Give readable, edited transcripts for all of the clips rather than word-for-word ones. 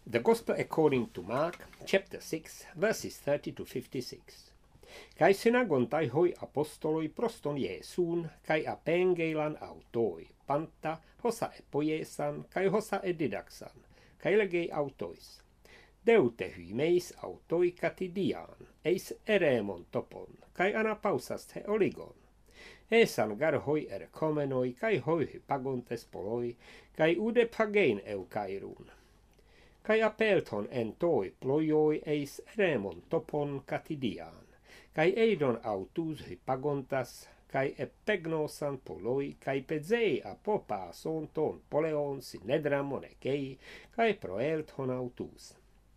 The Gospel according to Mark, chapter 6, verses 30 to 56. Kai synagon tai hoi apostoloi proston Jeesuun, kai apengeilan autoi, panta, hosa epojesan, kai hosa edidaksan, kai legei autois. Deute hymeis autoi katidiaan, eis eremon topon, kai anapausast he oligon. Esan gar hoi komenoi, kai hoi hypagontes poloi, kai ude pagein eukairun. Kai apelton en toi plojoi eis eremon topon katidiaan, kai eidon autus hypagontas, kai epegnosan poloi, kai pezei apopason ton poleon sinedramon ekei, kai proelton autus.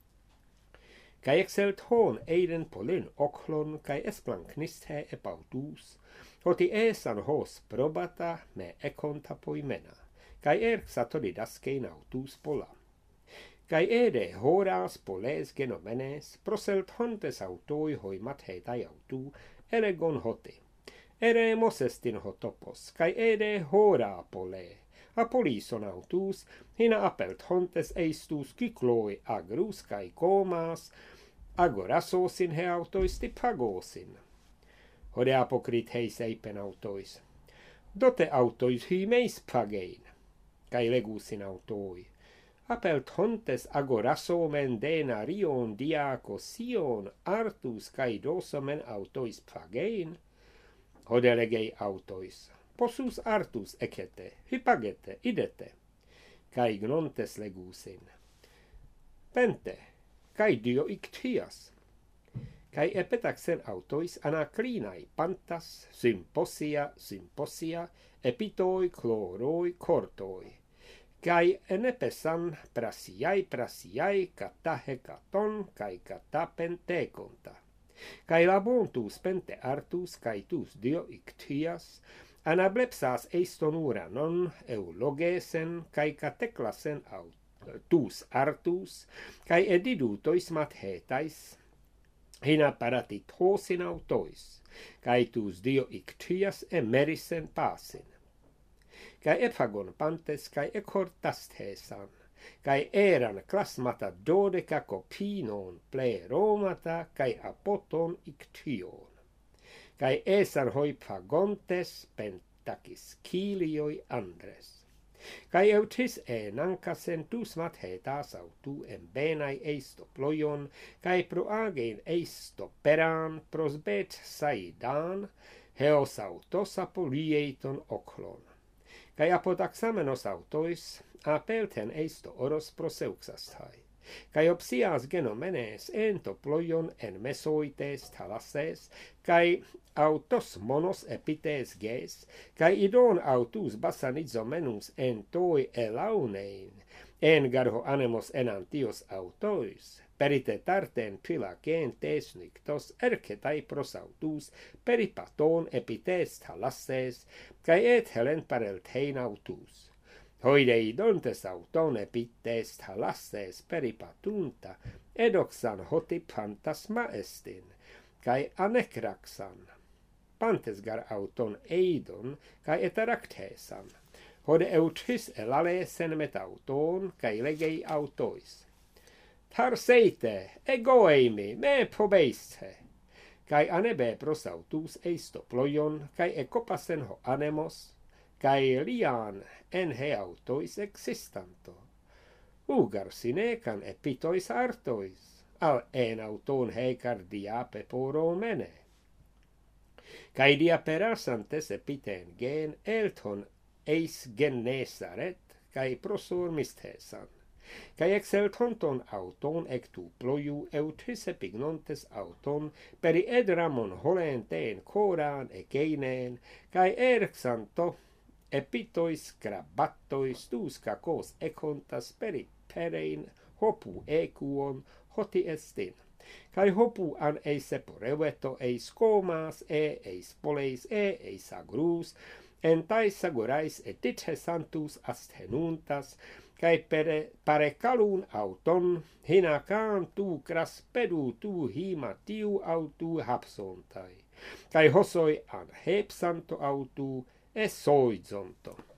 Kai exelt hon eiden polin oklon, kai esplanknist he epautus, hoti esan hos probata me ekonta poimena, kai satodidaskein autus pola. Kai ede horas poles genomenes, proselt hontes autoi hoimat heitai autu, elegon hote. Ere mosestin hotopos, kai ede hora pole, apolison autus, hina apelt hontes eistus kykloi agrus kai komas, agorasosin he autoisti pagosin. Hode apokrit heis eipen autois. Dote autois hymeis pagein, kai legusin autoi. Apelt hontes agorasomen denarion diakosion artus kai dosomen autois pagein. Hode legei autois. Posus artus ekete, hypagete, idete. Kai gnontes legusin. Pente, kai dio iktias. Kai epetaxen autois anakrinai pantas, symposia, epitoi, chloroi, cortoi. Kai enepesan prasiai, kata hekaton, kai kata pentekonta. Kai labontus pente artus, kai tus dio iktias, anablepsas eiston uranon, eulogesen, kai kateklasen tus artus, kai edidutois mathetais, hina paratit hosin autois, kai tus dio iktias emerisen pasin. Kai ephagon pantes, kai ekortasthesan, kai eran klasmata dodeca kopinon pleromata, kai apoton iktion. Kai esan hoi pagontes pentakis kilioi andres. Kai eutis enankasen tusmat hetas autu en benai eisto plojon, kai proagein eisto peran prosbet saidan, heos autos apolieiton oklon. Kai apotaxamenos autois, apelten eisto oros proseuxastai. Kai opsias genomenes ento plojon en mesoites talasses, kai autos monos epites ges, kai idon autus basanizomenus en toi elaunein, en garho anemos enantios autois, perite tarten pilagen tes nictos ercetai prosautus peripaton epites talasses, kai et helen pareltein autus. Hoidei dontes auton epites talasses peripatunta, edoxan hoti pantas maestin, kai anekraxan, pantesgar auton eidon, kai eterakthesan, hode eutis elalesen met auton, kai legei autois. Tarseite, egoeimi, me pobeisthe, kai anebe prosautus eisto plojon, kai ekopasen ho anemos, kai lian en he autois existanto. Ugar sinecan epitois artois, al en auton hecar diape poro mene. Kai diaperasantes epiten gen elton eis gennesaret, kai prosor misthesan. Kai exeltonton auton ectu ploju eutis epignontes auton peri edramon holenteen koran ekeineen, kai erxanto epitois krabattois tus kakos ekontas peri perein hopu ekuon hoti estin. Kai hopu an eis seporeveto eis komas eis poleis eis agrus, en tais agorais etithe santus asthenuntas, kai pare kalun auton, hinakaan tu kraspedu tu hima tiu autu hapsontai, kai hosoi an hepsanto autu, e soidzonto.